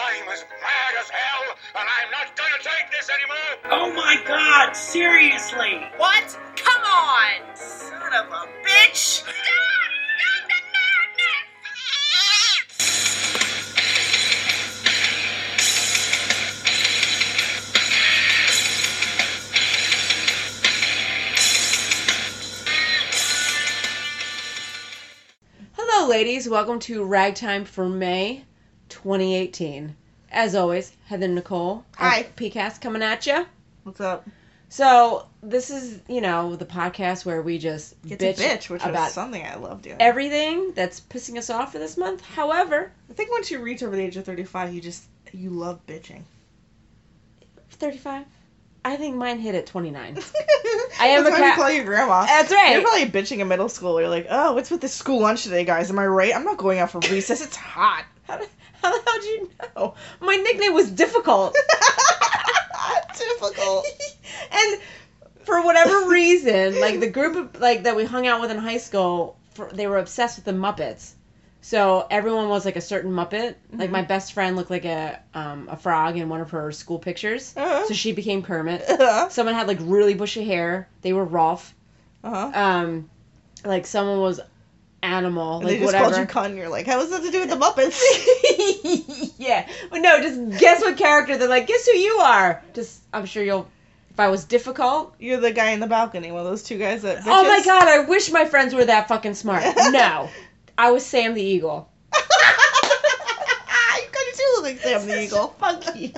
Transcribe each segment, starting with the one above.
I'm as mad as hell, and I'm not gonna take this anymore! Oh my god, seriously! What? Come on! Son of a bitch! Stop the madness! Hello, ladies. Welcome to Ragtime for May 2018. As always, Heather Nicole. Hi. PCAST coming at you. What's up? So, this is, the podcast where we just Get bitch, to bitch, which about is something I love doing. everything that's pissing us off for this month. However, I think once you reach over the age of 35, you love bitching. 35? I think mine hit at 29. I am That's a why you cat. call your grandma. That's right. You're probably bitching in middle school. You're like, oh, what's with this school lunch today, guys? Am I right? I'm not going out for recess. It's hot. How the hell did you know? My nickname was Difficult. Difficult. And for whatever reason, like the group of, that we hung out with in high school, they were obsessed with the Muppets. So everyone was like a certain Muppet. Like my best friend looked like a frog in one of her school pictures. Uh-huh. So she became Kermit. Uh-huh. Someone had like really bushy hair. They were Rolf. Uh-huh. Like someone was Animal. And Like they just whatever. called you cunt, and you're like, how was that to do with the Muppets? Yeah. But no, just guess what character. They're like, guess who you are. Just, I'm sure you'll, if I was difficult. You're the guy in the balcony, one of those two guys that bitches. Oh my god, I wish my friends were that fucking smart. No. I was Sam the Eagle. You kind of do look like Sam the Eagle. Fuck you.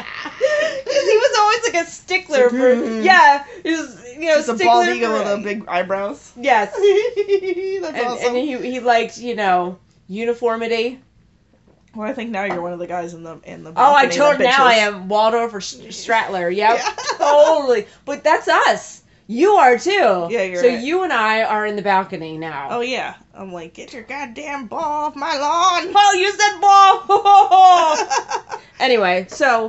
He was always like a stickler for, yeah, he was, Just a stickler bald eagle for, with the big eyebrows. yes. That's And, awesome. and he liked, uniformity. Well, I think now you're one of the guys in the Oh, I balcony told that now I bitches. am Waldorf or Stratler. Yep, Yeah. totally. But that's us. You are too. Yeah, you're So right. you and I are in the balcony now. Oh yeah, I'm like, get your goddamn ball off my lawn. Oh, you said ball. Anyway, so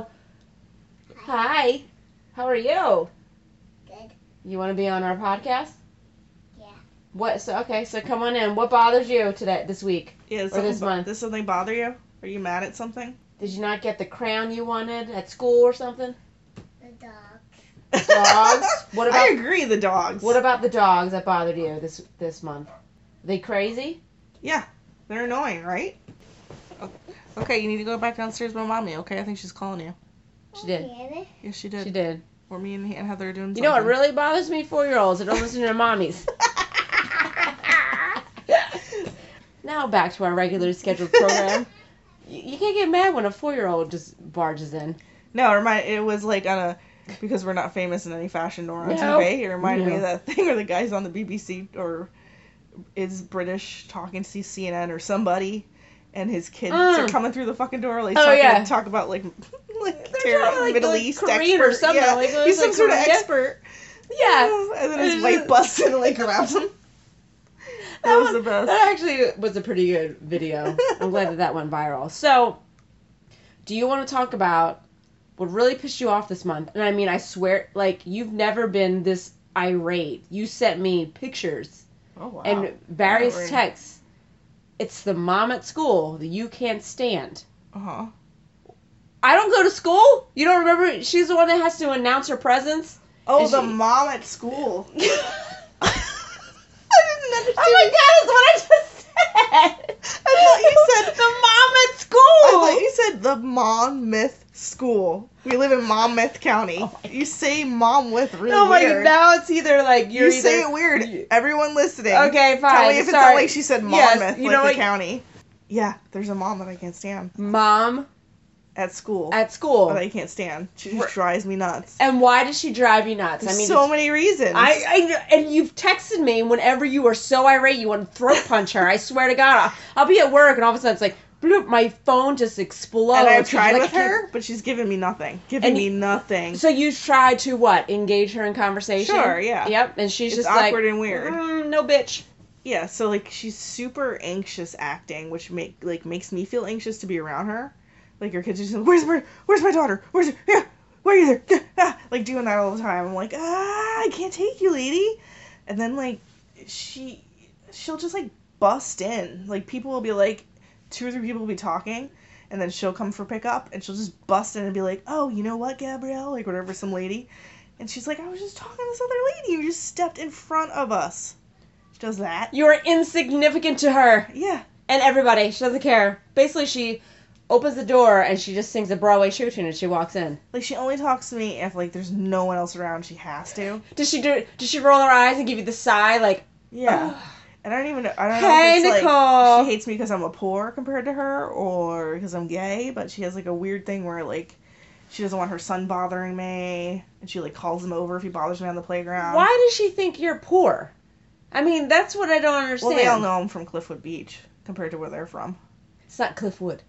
hi. How are you? Good. You want to be on our podcast? Yeah. What? So okay. So come on in. What bothers you this week? Yeah, Or this month. Does something bother you? Are you mad at something? Did you not get the crown you wanted at school or something? The dog. Dogs? What about? I agree, the dogs. What about the dogs that bothered you this month? They crazy? Yeah, they're annoying, right? Okay, you need to go back downstairs with mommy. Okay, I think she's calling you. She did. Really? Yes, she did. She did. Or me and Heather are doing. You know what something. really bothers me? 4-year-olds that don't listen to their mommies. Now back to our regular scheduled program. You can't get mad when a 4-year-old just barges in. No, it was like on a, because we're not famous in any fashion nor on No. TV. It reminded me No. of that thing where the guy's on the BBC or is British talking to CNN or somebody, and his kids are coming through the fucking door. Like, talk about like They're talking, like, Middle like East Korean expert. or something. Yeah, Like, it was he's some like sort of Korea. expert. Yeah. And then his wife busts in and like grabs him. That was the best. That actually was a pretty good video. I'm glad that went viral. So, do you want to talk about what really pissed you off this month? And I mean, I swear, like, you've never been this irate. You sent me pictures Oh wow. and various Really? texts. It's the mom at school that you can't stand. Uh-huh. I don't go to school? You don't remember? She's the one that has to announce her presence? Oh, Is the she- mom at school. I didn't understand. Oh my god, that's what I just said! I thought you said the mom at I school! thought you said the Monmouth School. We live in Monmouth County. Oh my You say Monmouth really Oh my weird. god, now it's either like You say it weird. Everyone listening. Okay, fine. Tell me if it's sorry. not like she said Yes, Monmouth, you like know the what? county. Yeah, there's a mom that I can't stand Mom at school. at school. That I can't stand. She just drives me nuts. And why does she drive you nuts? There's I mean, so many reasons. and you've texted me whenever you are so irate you want to throat punch her. I swear to God, I'll be at work and all of a sudden it's like, bloop, my phone just explodes. and I've tried Like with a kid. her, but she's giving me nothing. And me nothing. So you tried to what? Engage her in conversation? Sure, yeah. Yep. And she's It's just like awkward and weird. No, bitch. Yeah, so like she's super anxious acting, which makes me feel anxious to be around her. Like her kids are just like, where's my daughter? Where are you there? Like doing that all the time. I'm like, I can't take you, lady. And then like she'll just like bust in. Like people will be like, 2 or 3 people will be talking, and then she'll come for pickup, and she'll just bust in and be like, oh, you know what, Gabrielle? Like, whatever, some lady. And she's like, I was just talking to this other lady who just stepped in front of us. She does that. You are insignificant to her. Yeah. And everybody. She doesn't care. Basically, she opens the door and she just sings a Broadway show tune and she walks in. Like, she only talks to me if, like, there's no one else around. She has to. Does she roll her eyes and give you the sigh, like, Yeah. And I don't know Hey, if it's, Nicole. like, she hates me because I'm a poor compared to her or because I'm gay, but she has, like, a weird thing where, like, she doesn't want her son bothering me, and she, like, calls him over if he bothers me on the playground. why does she think you're poor? I mean, that's what I don't understand. Well, they all know I'm from Cliffwood Beach compared to where they're from. It's not Cliffwood.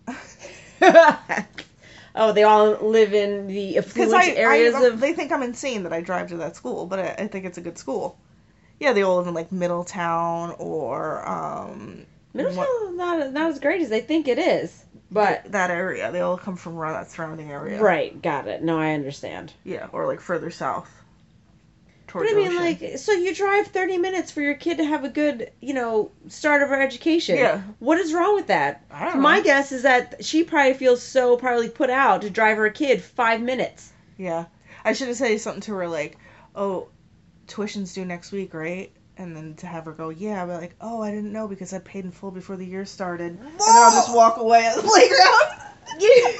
Oh, they all live in the affluent areas of... They think I'm insane that I drive to that school, but I think it's a good school. Yeah, they all live in, like, Middletown or, Middletown is not as great as they think it is. But... that area. They all come from around that surrounding area. Right, got it. No, I understand. Yeah, or, like, further south. But I mean, like, so you drive 30 minutes for your kid to have a good, start of her education. Yeah. What is wrong with that? I don't know. My guess is that she probably feels so probably put out to drive her kid 5 minutes. Yeah. I should have said something to her like, oh, tuition's due next week, right? And then to have her go, yeah, I'd be like, oh, I didn't know because I paid in full before the year started. And then I'll just walk away at the playground.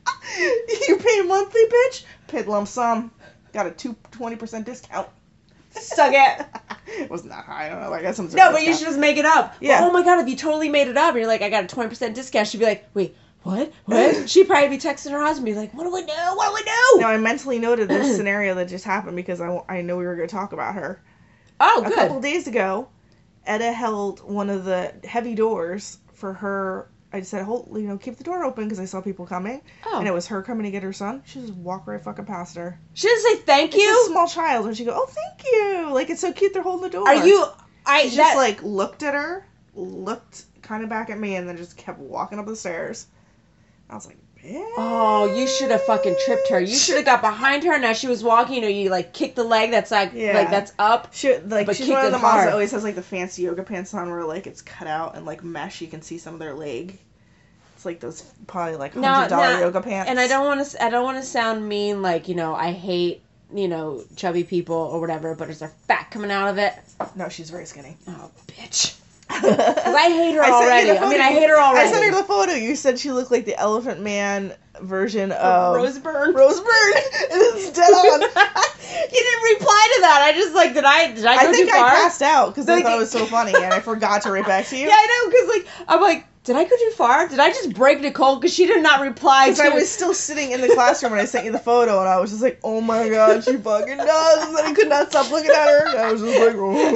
You pay monthly, bitch? Paid lump sum. Got a 20% discount. Suck it. It wasn't that high. I don't know. I got some sort No, of but you discount. should just make it up. Yeah. Well, oh my God, if you totally made it up and you're like, I got a 20% discount, she'd be like, wait, what? What? She'd probably be texting her husband, be like, what do I do? What do I do? No, I mentally noted this scenario that just happened because I know we were going to talk about her. Oh, A good. couple days ago, Edda held one of the heavy doors for her. I just said, keep the door open because I saw people coming. Oh. And it was her coming to get her son. She just walked right fucking past her. She didn't say thank It's a you? small child. And she go, oh, thank you. Like, it's so cute they're holding the door. Are you... She just, like, looked at her, looked kind of back at me, and then just kept walking up the stairs. I was like, bitch. Oh, you should have fucking tripped her. You should have got behind her, and as she was walking, you like kicked the leg that's like that's up. She's but one kicked of it the moms hard. that always has like the fancy yoga pants on where like it's cut out and like mesh. You can see some of their leg. It's like those probably like $100 yoga pants. And I don't want to sound mean, like I hate chubby people or whatever, but is there fat coming out of it? No, she's very skinny. Oh, bitch. Because I hate her already. I hate her already. I sent her the photo. You said she looked like the Elephant Man version of Rose Byrne. Rose Byrne. It's dead on. You didn't reply to that. I just like, did I go I think too far? I passed out because I Like- thought it was so funny and I forgot to write back to you. Yeah, I know, because I'm like, did I go too far? Did I just break Nicole? Because she did not reply Because to I was still sitting in the classroom when I sent you the photo, and I was just like, oh my god, she fucking does. And then I could not stop looking at her. And I was just like,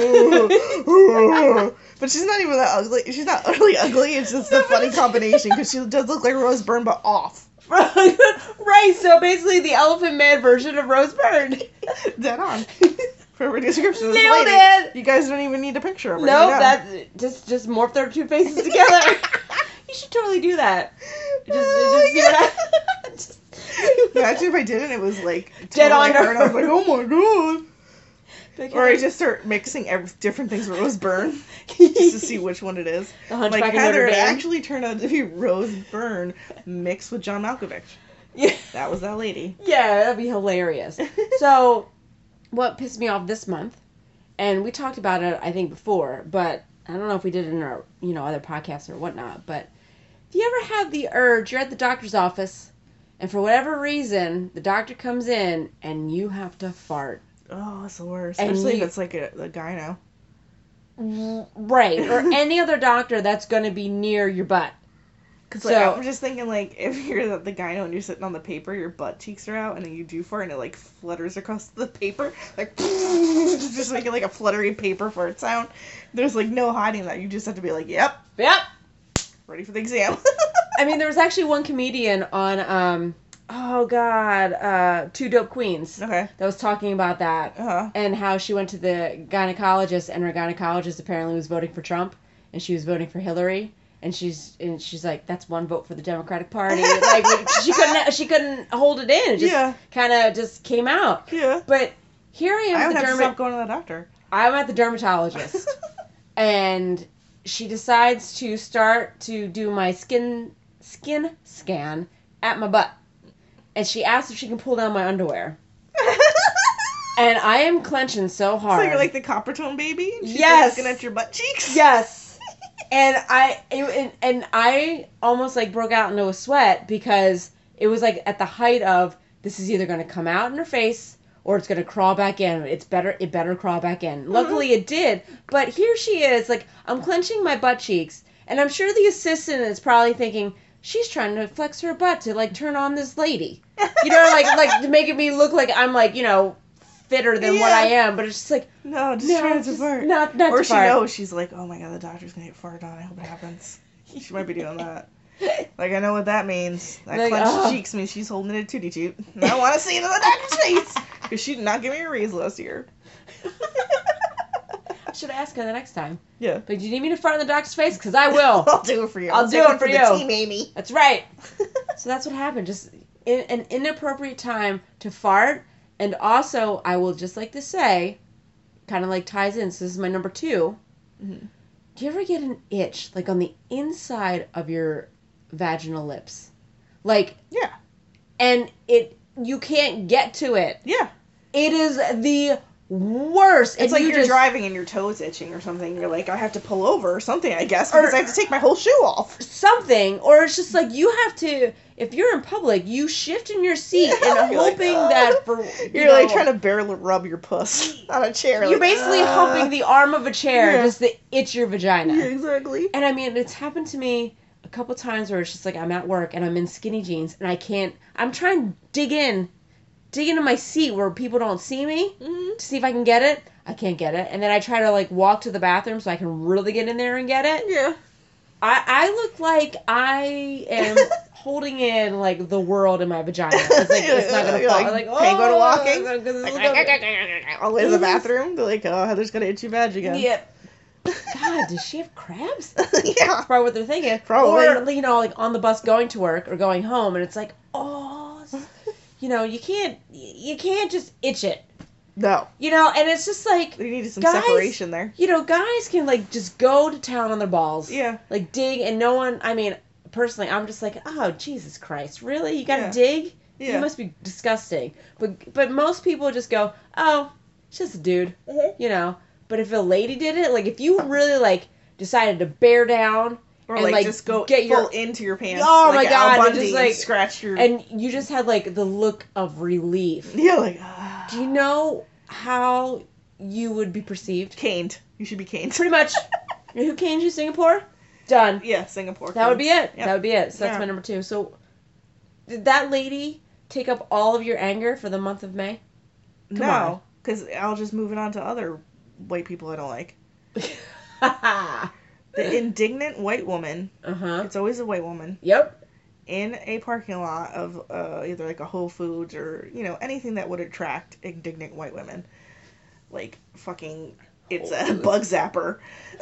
oh. But she's not even that ugly. She's not really ugly. It's just a funny combination because she does look like Rose Byrne, but off. Right, so basically the Elephant Man version of Rose Byrne. Dead on. For description of this Nailed lady. it! You guys don't even need a picture of her. No, you know. that just morph their two faces together. You should totally do that. Just Imagine if I did it, it was like Dead totally on her, and I was like, oh my god. Like, Or I just start mixing different things with Rose Byrne just to see which one it is. The Like Hunchback of Heather, Notre it Dame. actually turned out to be Rose Byrne mixed with John Malkovich. Yeah. That was that lady. Yeah, that'd be hilarious. So, what pissed me off this month, and we talked about it, I think, before, but I don't know if we did it in our, other podcasts or whatnot, but if you ever have the urge, you're at the doctor's office, and for whatever reason, the doctor comes in, and you have to fart. Oh, it's the worst. And Especially if you- it's like a gyno. Right, or any other doctor that's going to be near your butt. Because So- I'm just thinking, like, if you're the gyno and you're sitting on the paper, your butt cheeks are out, and then you do fart, and it, like, flutters across the paper. Like, just making, like, a fluttery paper fart sound. There's, like, no hiding that. You just have to be like, yep, Yep. ready for the exam. I mean, there was actually one comedian on, Two Dope Queens. Okay. That was talking about that. Uh-huh. And how she went to the gynecologist, and her gynecologist apparently was voting for Trump, and she was voting for Hillary, and she's like, that's one vote for the Democratic Party. Like, she couldn't hold it in. It just Yeah. kind of just came out. Yeah. But here I am I at don't the have to stop going to the doctor. I'm at the dermatologist, and she decides to start to do my skin skin scan at my butt. And she asked if she can pull down my underwear. And I am clenching so hard. So you're like the Coppertone baby? And she's Yes. looking at your butt cheeks? Yes. And I almost like broke out into a sweat because it was like at the height of this is either going to come out in her face or it's going to crawl back in. It better crawl back in. Luckily it did. But here she is, like I'm clenching my butt cheeks, and I'm sure the assistant is probably thinking she's trying to flex her butt to like turn on this lady. You know, like to make me look like I'm like, you know, fitter than what I am, but it's just like No, just no, trying to just fart. not Or to she fart. knows, she's like, oh my god, the doctor's gonna get farted on. I hope it happens. She might be doing that. Like, I know what that means. That Like, clenched oh. cheeks means she's holding a tootie toot. And I want to see it in the doctor's face. Because she did not give me a raise last year. I should ask her the next time. Yeah. But do you need me to fart in the doctor's face? Because I will. I'll do it for you. I'll do take it one for the you. team, Amy. That's right. So that's what happened. Just an inappropriate time to fart. And also, I will just like to say, kind of like ties in. So this is my number 2. Mhm. Do you ever get an itch, like on the inside of your vaginal lips? Like, Yeah. and you can't get to it. Yeah. It is the worst. It's and like you you're just, driving and your toes itching or something. You're like, I have to pull over or something, I guess, because I have to take my whole shoe off. something, or it's just like you have to, if you're in public, you shift in your seat and You're like, hoping "Oh." that for You're like trying to barely rub your puss on a chair. you're like, basically humping the arm of a chair Yeah. just to itch your vagina. Yeah, exactly. And I mean, it's happened to me a couple times where it's just like I'm at work and I'm in skinny jeans and I'm trying to dig into my seat where people don't see me Mhm. to see if I can get it. I can't get it. And then I try to like walk to the bathroom so I can really get in there and get it. Yeah. I look like I am holding in like the world in my vagina. It's like it's not gonna You're fall. like Like, penguin walking? Like, All the way to the bathroom. They're like, oh, Heather's gonna itch your badge again. yep. God, does she have crabs? Yeah. Probably what they're thinking. Probably. Or you know, like on the bus going to work or going home, and it's like, you know, you can't just itch it. No. You know, and it's just like, They needed some Guys- separation there. you know, guys can like just go to town on their balls. Yeah. Like dig, and no one. I mean, personally, I'm just like, oh Jesus Christ, really? You gotta Yeah. dig? Yeah. You must be disgusting. But most people just go, oh, it's just a dude, you know. But if a lady did it, like if you really like decided to bear down Or and, like, like, just go get full your- into your pants. Oh, like my God, Al and Bundy just, like- scratch your. and you just had like the look of relief. yeah, like, ah. Do you know how you would be perceived? Caned. You should be caned. Pretty much. Who caned you, Singapore? Done. Yeah, Singapore. That would be it. Yep. That would be it. So that's Yeah. my number 2. So did that lady take up all of your anger for the month of May? Come on. No, because I'll just move it on to other white people I don't like. Uh-huh. The indignant white woman, it's always a white woman, Yep. in a parking lot of either like a Whole Foods or, you know, anything that would attract indignant white women. Like, fucking, it's a bug zapper.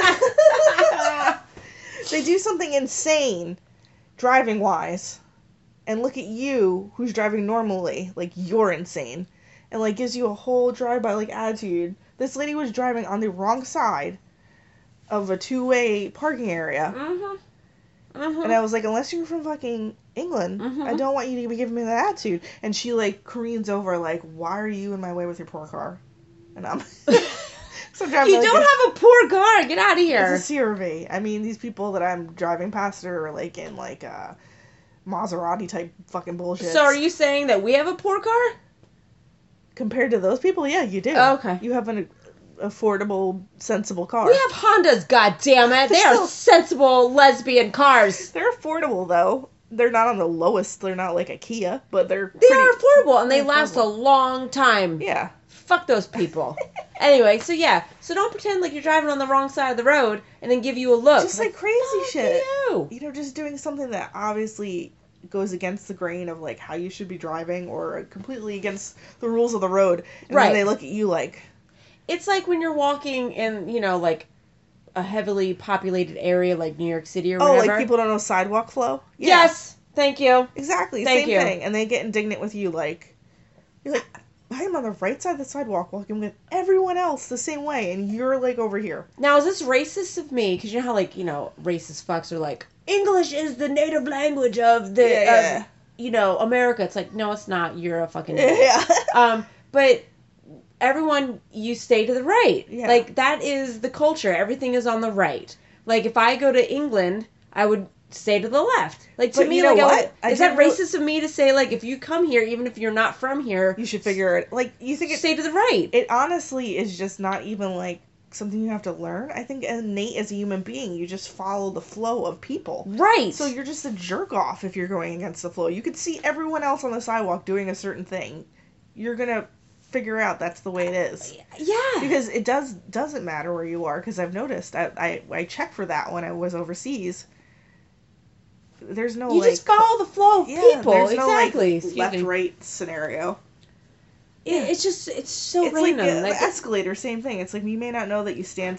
They do something insane, driving-wise, and look at you, who's driving normally, like, you're insane, and, like, gives you a whole drive-by, like, attitude. This lady was driving on the wrong side of a two-way parking area. And I was like, unless you're from fucking England, I don't want you to be giving me that attitude. And she, like, careens over, like, why are you in my way with your poor car? And I'm... so I'm driving You like don't have a poor car. Get out of here. It's a CRV. I mean, these people that I'm driving past her are, like, in, like, Maserati-type fucking bullshit. So are you saying that we have a poor car? Compared to those people, yeah, you do. Oh, okay. You have an affordable, sensible car. We have Hondas, goddammit. They are Still- sensible lesbian cars. They're affordable, though. They're not on the lowest. They're not like a Kia, but they're They pretty... are affordable and they they're last a affordable. long time. Yeah. Fuck those people. Anyway, so yeah. So don't pretend like you're driving on the wrong side of the road and then give you a look. Just like crazy fuck shit. You. You know, just doing something that obviously goes against the grain of, like, how you should be driving or completely against the rules of the road. And Right. then they look at you like... It's like when you're walking in, you know, like a heavily populated area like New York City or Oh, whatever. like people don't know sidewalk flow? Yeah. Yes. Thank you. Exactly. Thank Same you. thing. And they get indignant with you, like... You're like, I am on the right side of the sidewalk walking with everyone else the same way, and you're, like, over here. Now, is this racist of me? Because you know how, like, you know, racist fucks are like, English is the native language of the, of, you know, America. It's like, no, it's not. You're a fucking idiot. But everyone, you stay to the right. Yeah. Like, that is the culture. Everything is on the right. Like, if I go to England, I would stay to the left. Like, to But me, you know like, what? is that racist of me to say, like, if you come here, even if you're not from here, You should figure it. Like, you think stay to the right? it honestly is just not even like something you have to learn. I think innate as a human being, you just follow the flow of people. Right. So you're just a jerk off if you're going against the flow. You could see everyone else on the sidewalk doing a certain thing. You're gonna figure out that's the way it is. Yeah. Because it doesn't matter where you are. Because I've noticed I checked for that when I was overseas. There's no You like just follow the flow of people. There's Exactly. no Excuse like me. left right scenario. It's just, it's so It's random. like the Like, escalator, same thing. It's like you may not know that you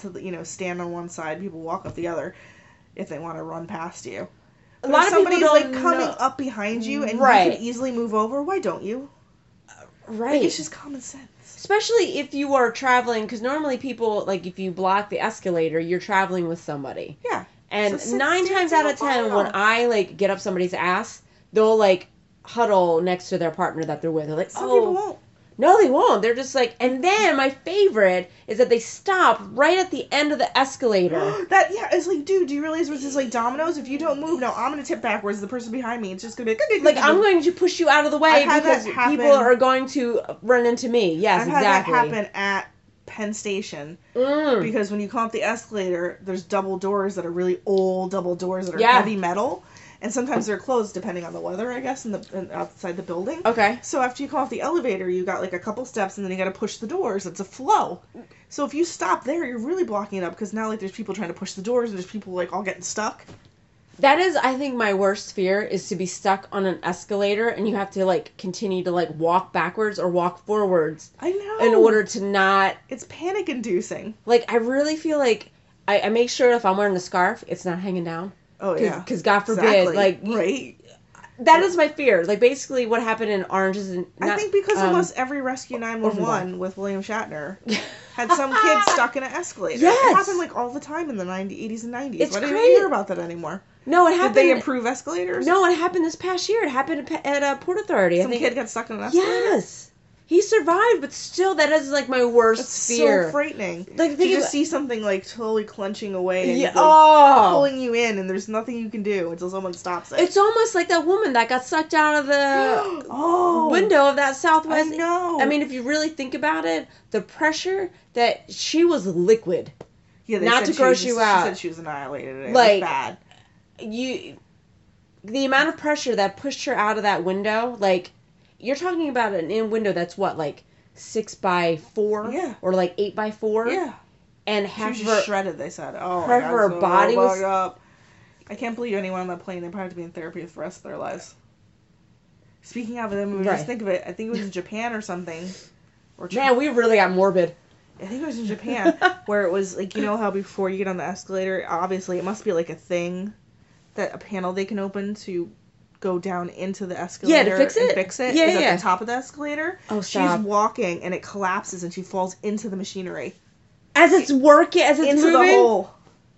stand on one side, people walk up the other if they want to run past you. a But lot if of people somebody's don't like coming know. up behind you and you Right. can easily move over, why don't you? Right. Like, it's just common sense. Especially if you are traveling, because normally people, like, if you block the escalator, you're traveling with somebody. Yeah. And So 9 stand times in out the of 10, aisle. when I, like, get up somebody's ass, they'll, like, huddle next to their partner that they're with. They're like, Some people oh. won't. No, they won't. They're just like, and then my favorite is that they stop right at the end of the escalator. It's like, dude, do you realize this is like dominoes? If you don't move, now I'm gonna tip backwards. The person behind me, it's just gonna be Like, I'm going to push you out of the way I've had because that happen. people are going to run into me. Yes, I've had exactly. that happen at Penn Station because when you come up the escalator, there's double doors that are really old double doors that are Yeah. heavy metal, and sometimes they're closed depending on the weather, I guess, outside the building. Okay. So after you come off the elevator, you got like a couple steps, and then you got to push the doors. It's a flow. So if you stop there, you're really blocking it up because now like there's people trying to push the doors, and there's people like all getting stuck. That is, I think, my worst fear is to be stuck on an escalator and you have to, like, continue to, like, walk backwards or walk forwards I know. in order to not, It's panic inducing. like, I really feel like I make sure if I'm wearing a scarf, it's not hanging down. Oh yeah. Because God forbid, Exactly. like, right. that is my fear. Like, basically what happened in Orange is I think because almost every Rescue 911 with William Shatner had some kid stuck in an escalator. Yes. It happened like all the time in the 80s and 90s. It's Why don't you crazy. hear about that anymore? No, it Did happened. they improve escalators? No, it happened this past year. It happened at Port Authority. Some I think. kid got stuck in an escalator? Yes. He survived, but still, that is, like, my worst That's fear. so frightening. Like, To think just of- see something like totally clenching away and Yeah. like, Oh. pulling you in, and there's nothing you can do until someone stops it. It's almost like that woman that got sucked out of the oh, window of that I Southwest. know. I mean, if you really think about it, the pressure that she was liquid. yeah, not said to she gross was- you She out. said she was annihilated. It Like- was bad. The amount of pressure that pushed her out of that window, like, you're talking about an window that's what, like 6x4, Yeah. or like 8x4, Yeah. and She half was of just her. shredded, they said. Oh, my half God, of her so body was- bugged up. I can't believe anyone on that plane. They probably have to be in therapy for the rest of their lives. Speaking of them, Right. just think of it. I think it was in Japan or something. Or Man, we really got morbid. I think it was in Japan where it was like, you know how before you get on the escalator, obviously it must be like a thing, that a panel they can open to go down into the escalator fix and it? fix it. Yeah, is yeah. at the top of the escalator. Oh, She's stop. walking and it collapses and she falls into the machinery. As it's working, as it's Into moving. the hole.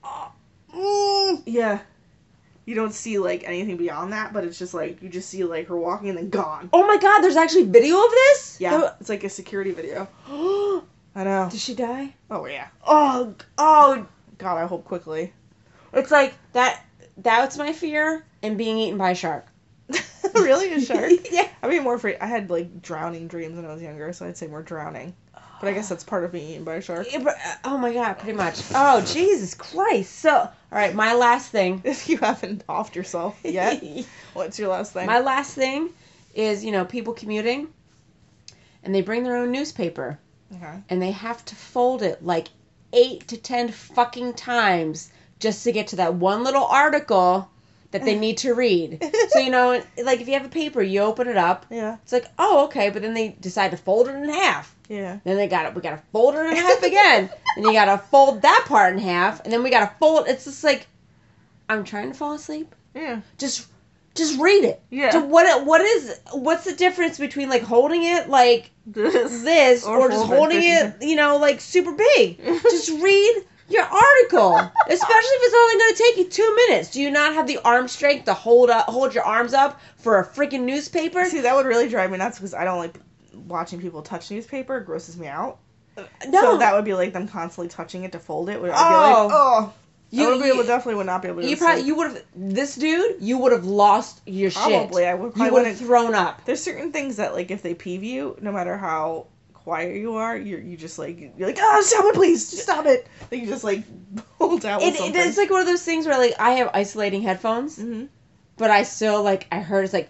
Yeah. You don't see like anything beyond that, but it's just like you just see like her walking and then gone. Oh my God! There's actually video of this. Yeah, it's like a security video. I know. Did she die? Oh yeah. Oh, God, I hope quickly. it's like that. That's my fear, and being eaten by a shark. Really, a shark? Yeah. I'd be more afraid. I had like drowning dreams when I was younger, so I'd say more drowning. But I guess that's part of being eaten by a shark. Oh my God! Pretty much. Oh Jesus Christ! So, all right, my last thing. If you haven't offed yourself yet, what's your last thing? My last thing is, people commuting, and they bring their own newspaper, Okay. and they have to fold it like 8 to 10 fucking times just to get to that one little article that they need to read. So, like if you have a paper, you open it up. Yeah. It's like, oh, okay, but then they decide to fold it in half. Yeah. Then we gotta fold it in half again. And you gotta fold that part in half, and then we gotta fold. It's just like, I'm trying to fall asleep. Yeah. Just read it. Yeah. So what's the difference between like holding it like this or just fold it holding 50 it, like super big? Just read your article, especially if it's only going to take you 2 minutes. Do you not have the arm strength to hold your arms up for a freaking newspaper? See, that would really drive me nuts because I don't like watching people touch newspaper. It grosses me out. No. So that would be like them constantly touching it to fold it. I'd be like, Oh. definitely would not be able to. You would have, this dude, you would have lost your Probably, shit. I would. You would have thrown up. There's certain things that like if they peeve you, no matter how quiet you are, you just like you're like, stop it, please, just stop it. Like you just like hold out with something. It's like one of those things where like I have isolating headphones, but I still like I heard it's like.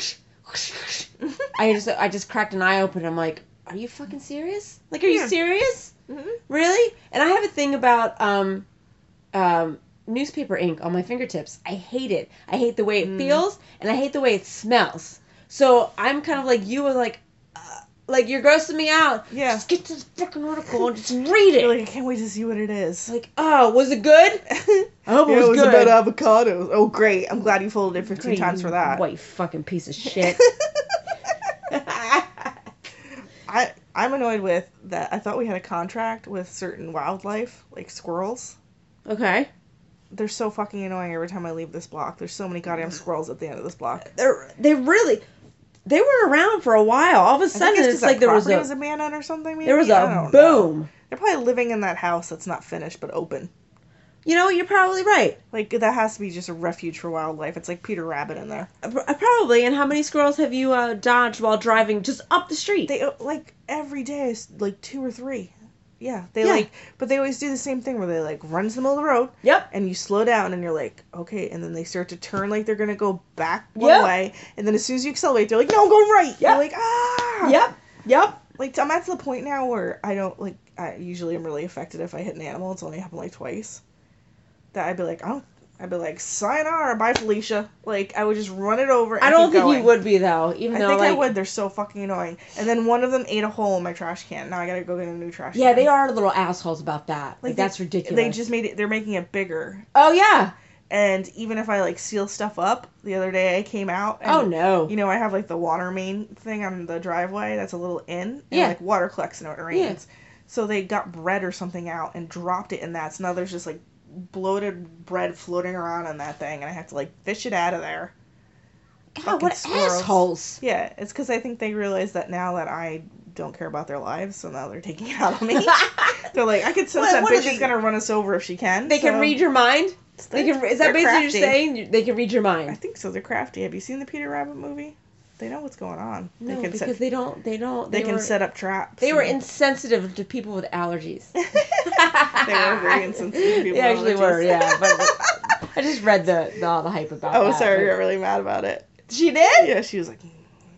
I just cracked an eye open. I'm like, are you fucking serious? Like, are you serious? Mm-hmm. Really? And I have a thing about newspaper ink on my fingertips. I hate it. I hate the way it feels, and I hate the way it smells. So I'm kind of like you were like you're grossing me out. Yeah. Just get to this fucking article and just read it. You're like, I can't wait to see what it is. Like, oh, was it good? I hope it was good. about avocados. Oh, great. I'm glad you folded it 15 times for that. White fucking piece of shit. I'm annoyed with that. I thought we had a contract with certain wildlife, like squirrels. Okay. They're so fucking annoying every time I leave this block. There's so many goddamn squirrels at the end of this block. They were around for a while. All of a sudden, it's like there was a abandoned or something. Maybe? There was I a don't boom. know. They're probably living in that house that's not finished but open. You know, you're probably right. Like that has to be just a refuge for wildlife. It's like Peter Rabbit in there. Probably. And how many squirrels have you dodged while driving just up the street? They like every day is like 2 or 3. Yeah, but they always do the same thing where they like run to the middle of the road. Yep. And you slow down and you're like, okay, and then they start to turn like they're gonna go back one way, and then as soon as you accelerate, they're like, no, I'm going right. Yep. You're like, ah. Yep. Like I'm at the point now where I don't like. I usually am really affected if I hit an animal. It's only happened like twice. That I'd be like, sayonara, bye Felicia. Like I would just run it over. And I don't keep think going. you would be though, even though I would. They're so fucking annoying. And then one of them ate a hole in my trash can. Now I gotta go get a new trash can. Yeah, they are little assholes about that. Like that's ridiculous. They just made it. They're making it bigger. Oh yeah. And even if I like seal stuff up, the other day I came out. And, oh no. You know, I have like the water main thing on the driveway. That's a little in. And, like water collects when it rains. Yeah. So they got bread or something out and dropped it in that. So now there's just like bloated bread floating around in that thing, and I have to like fish it out of there. God, what assholes! Yeah, it's because I think they realize that now that I don't care about their lives, so now they're taking it out of me. They're like, I could sense that bitch is gonna run us over if she can. They can read your mind. Is that basically what you're saying? They can read your mind. I think so. They're crafty. Have you seen the Peter Rabbit movie? They know what's going on. No, because they don't. They can set up traps. They were insensitive to people with allergies. They were very insensitive to people with allergies. They actually were, yeah. But I just read all the hype about that. Oh, sorry, I got really mad about it. She did? Yeah, she was like,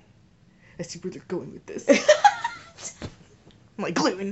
I see where they're going with this. I'm like, gluten.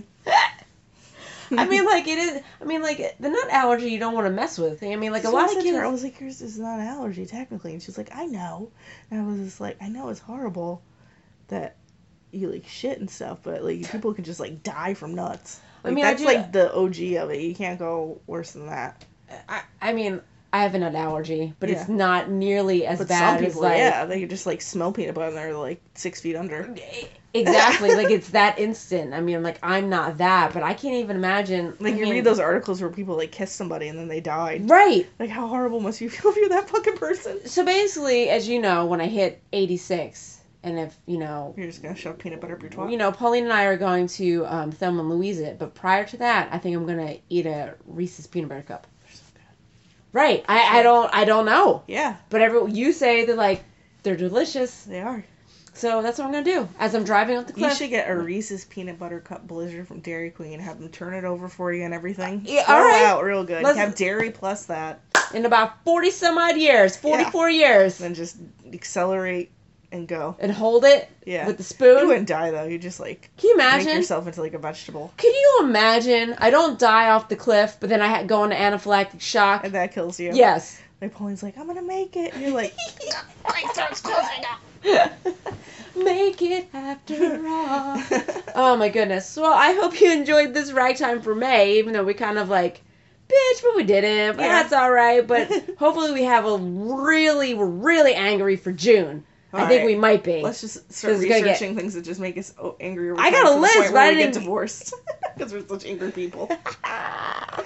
I mean, the nut allergy you don't want to mess with. I mean, like, a lot of kids... I was like, yours is not an allergy, technically. And she's like, I know. And I was just like, I know it's horrible that you, like, shit and stuff, but, like, people can just, like, die from nuts. Like, I mean, that's, like, the OG of it. You can't go worse than that. I mean, I have a nut allergy, but it's not nearly as bad as, like... Yeah, they could just, like, smell peanut butter and they're, like, 6 feet under. Exactly. Like, it's that instant. I mean, like, I'm not that, but I can't even imagine... Like, you read those articles where people, like, kiss somebody and then they died. Right. Like, how horrible must you feel if you're that fucking person? So, basically, as you know, when I hit 86, and if, you know... You're just gonna shove peanut butter up your twat? You know, Pauline and I are going to Thelma and Louise it, but prior to that, I think I'm gonna eat a Reese's peanut butter cup. They're so good. Right. I don't know. Yeah. But you say that, like, they're delicious. They are. So that's what I'm going to do as I'm driving up the cliff. You should get a Reese's Peanut Butter Cup Blizzard from Dairy Queen. Have them turn it over for you and everything. Yeah, all right. Out real good. Have dairy plus that. In about 40 some odd years. 44 years. Then just accelerate and go. And hold it with the spoon. You wouldn't die, though. You just, like... Can you imagine? Make yourself into, like, a vegetable. Can you imagine? I don't die off the cliff, but then I go into anaphylactic shock. And that kills you. Yes. Like, Pauline's like, I'm gonna make it. And you're like... My throat's closing up. Make it after all. Oh my goodness. Well, I hope you enjoyed this ragtime for May, even though we kind of like, bitch, but we didn't. But that's all right. But hopefully we have we're really angry for June. I think we might be. Let's just start researching things that just make us angry. I got a list, but I didn't get divorced because we're such angry people.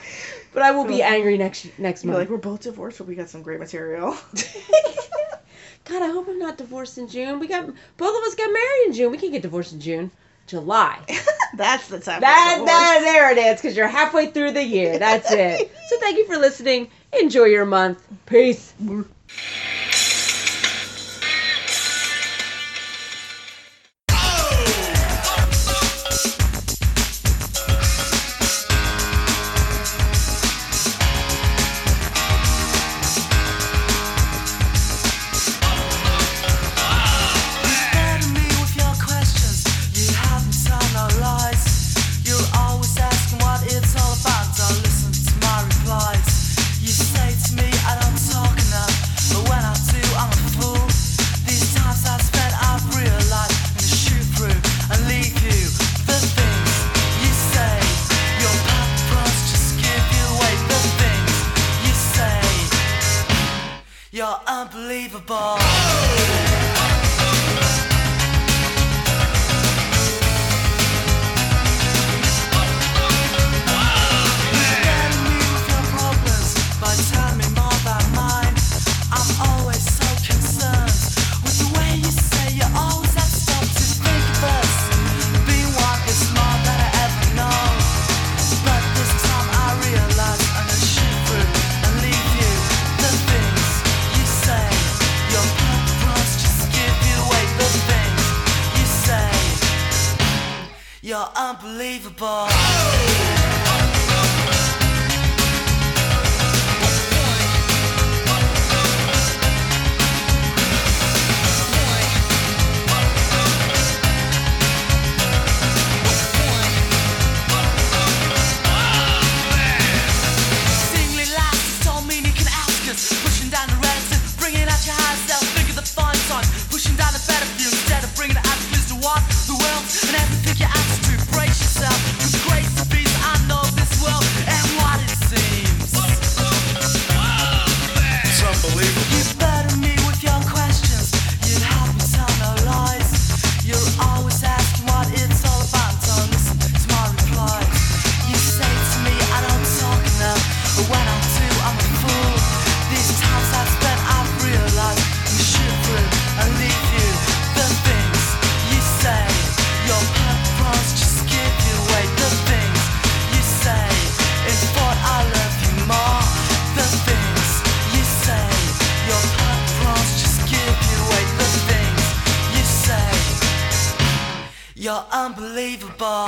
But I will be angry next You're month. like, we're both divorced, but we got some great material. God, I hope I'm not divorced in June. Both of us got married in June. We can get divorced in June. July. That's the time. There it is, because you're halfway through the year. That's it. So thank you for listening. Enjoy your month. Peace. You're unbelievable. You're unbelievable. Singly laughs don't mean you can ask us. Pushing down the relative, bringing out your higher self. Think of the fun times. Pushing down the better view instead of bringing it out to what the world and everything you ask to brace yourself. With grace to be, I know this world and what it seems. It's unbelievable. You burden me with your questions. You'd help me tell no lies. You're always asking what it's all about. Don't listen to my replies. You say to me I don't talk enough, but when I do I'm a fool. These times I've spent I've realized I'm shivering and leave you. The things you say, your purpose just give you away. The things you say, in thought I love you more. The things you say, your purpose just give you away. The things you say, you're unbelievable.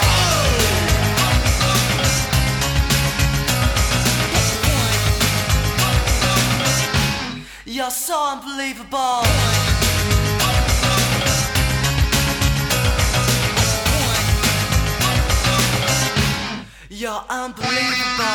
You're so unbelievable. You're unbelievable.